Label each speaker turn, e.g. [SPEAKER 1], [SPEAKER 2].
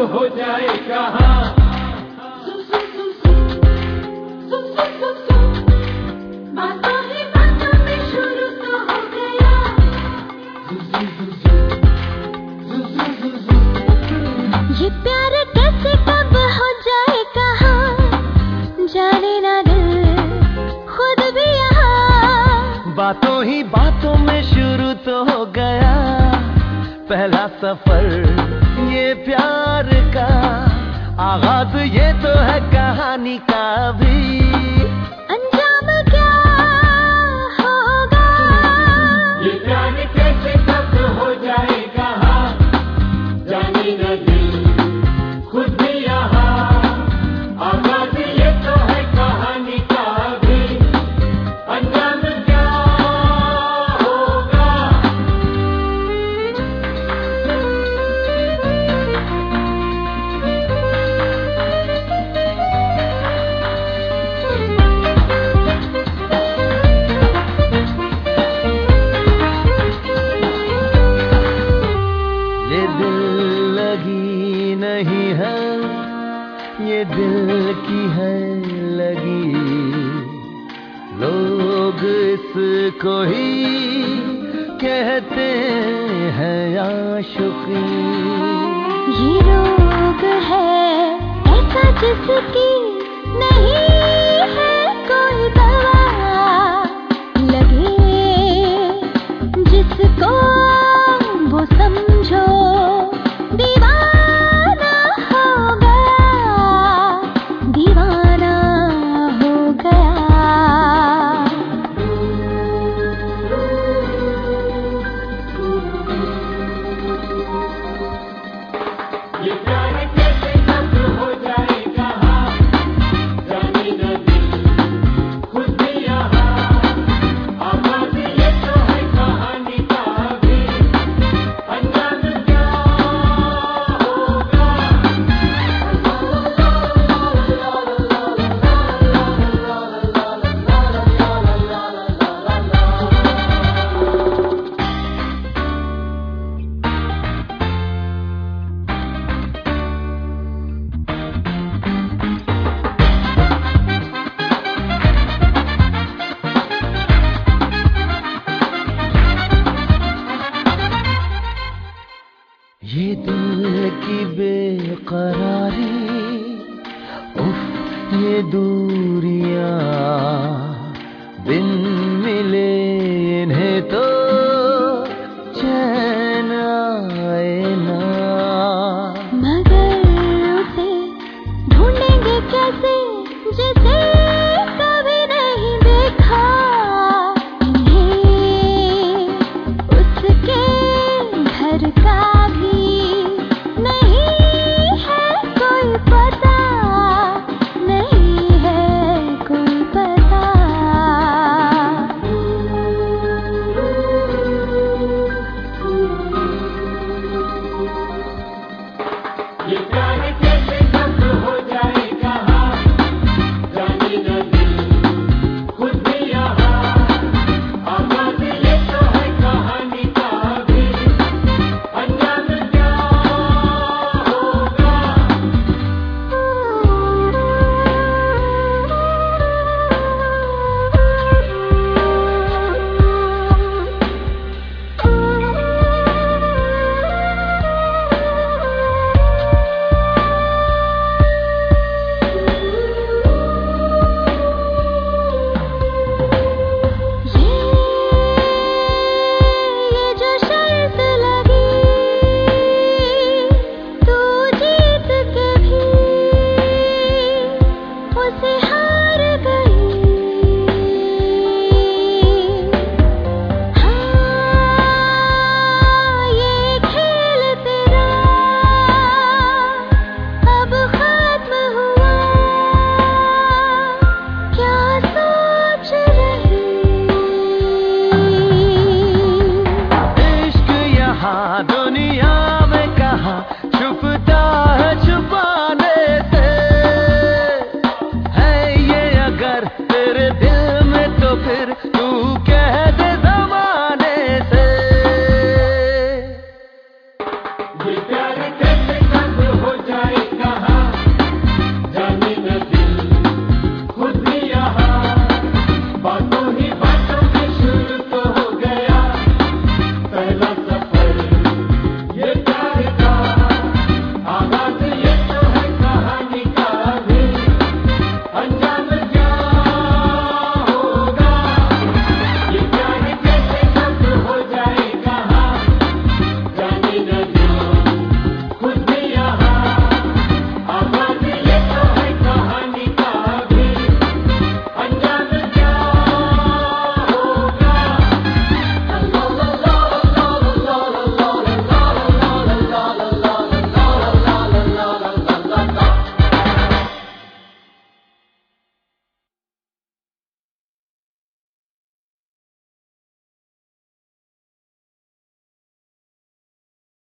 [SPEAKER 1] हो जाए कहाँ। बातों ही बातों में शुरू तो हो गया। ये प्यार कैसे कब हो जाए कहाँ, जाने ना दिल खुद भी यहाँ।
[SPEAKER 2] बातों ही बातों में शुरू तो हो गया पहला सफर ये प्यार का, आगाज ये तो है कहानी का भी।
[SPEAKER 1] अंजाम क्या होगा, ये प्यार कैसे कब हो जाए कहाँ, जाने न दिल खुद भी यहाँ। आगाज ये तो है कहानी का भी, अंजाम क्या होगा।
[SPEAKER 2] ये दिल लगी नहीं है, ये दिल की है लगी, लोग इसको ही कहते हैं आशिकी।
[SPEAKER 1] ये रोग है ऐसा जिसकी नहीं है कोई दवा, लगे जिसको वो समझो दीवाना हो गया, दीवाना हो गया। ये प्यार कैसे कब हो जाए कहाँ, जाने न दिल खुद भी यहाँ। आवाज़ ये तो है कहानी का भी, अंजाम क्या होगा।
[SPEAKER 2] ये दिल की बेकरारी, उफ ये दूर